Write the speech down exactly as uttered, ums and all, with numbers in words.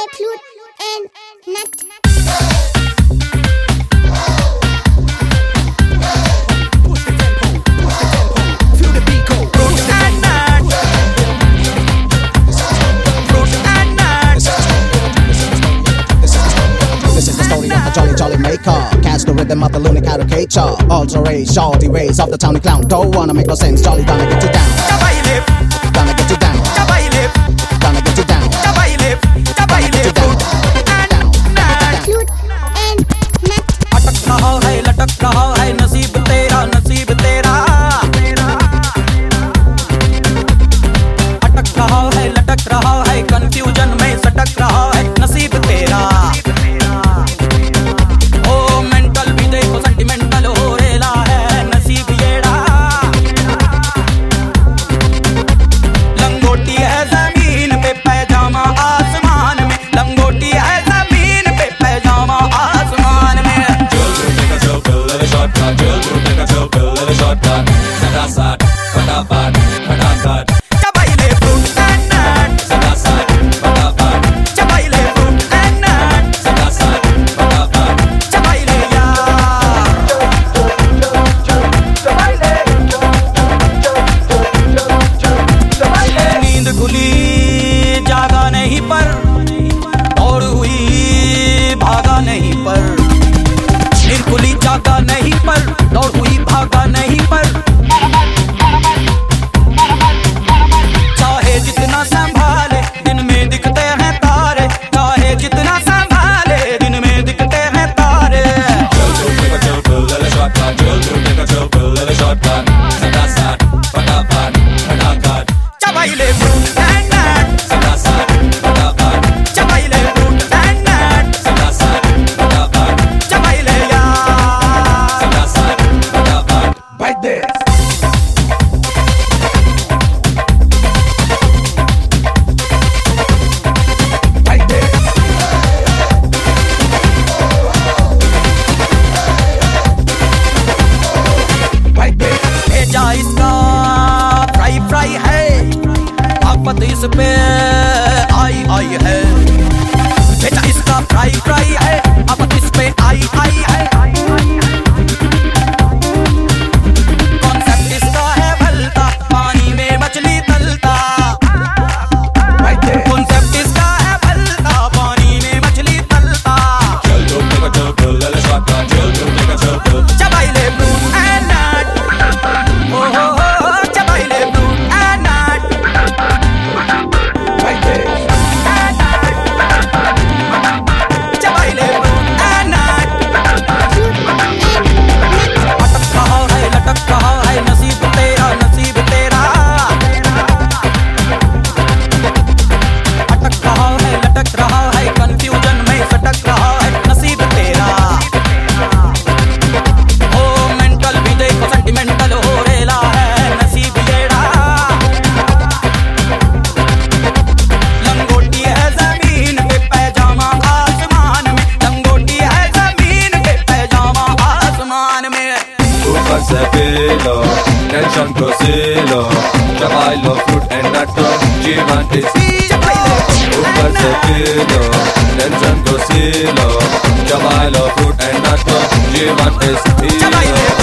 play flute and nut. Jolly Jolly Maker, catch the rhythm of the lunar caricature. Also raise, shorty rays of the towny clown. Don't wanna make no sense, Jolly gonna get you down. Gonna get you down. Gonna get you down. Gonna get you down. Flute and nut. अटक रहा है लटक रहा है नसीब तेरा नसीब तेरा अटक रहा है लटक रहा है कंफ्यूजन में सटक रहा है नसीब तेरा जागा नहीं पर दौड़ हुई भागा नहीं पर चाहे जितना संभाले दिन में दिखते हैं तारे चाहे जितना संभाले दिन में दिखते हैं तारे चबाइले फ्रूट एंड नट चबाइले फ्रूट एंड नट चबाइले इसका फ्राई फ्राई है आफत इस पे आई आई है बेटा इसका फ्राई फ्राई है आफत इस पे आई आई है कॉन्सेप्ट इसका है भलता पानी में मछली तलता कॉन्सेप्ट इसका है भलता पानी में मछली तलता चबाइले फ्रूट एंड नट टेंशन को सीलो चबाइलो फ्रूट एंड नट जीवन इस ऊपर से पीलो टेंशन को सीलो चबाइलो फ्रूट एंड नट जीवन इस